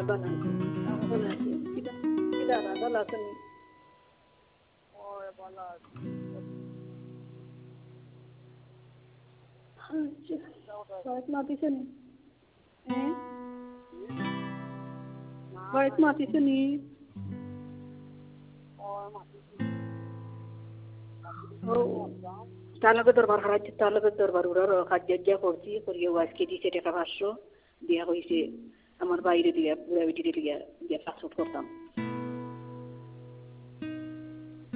বানাইছে বানাইছে কিবা কিবা বালা আছে নি বাড়িতে মাতিছে নি বাড়িতে মাতিছে নি তালকে দরবার হারাচ্ছে তালকে দরবার ওরা খাদ্যা করছি করিয়ে আজকে দিছে টাকা 500 দিয়া হয়েছে আমার বাইরে দিয়া বুড়া বেটি দিয়া দিয়া পাসপোর্ট করতাম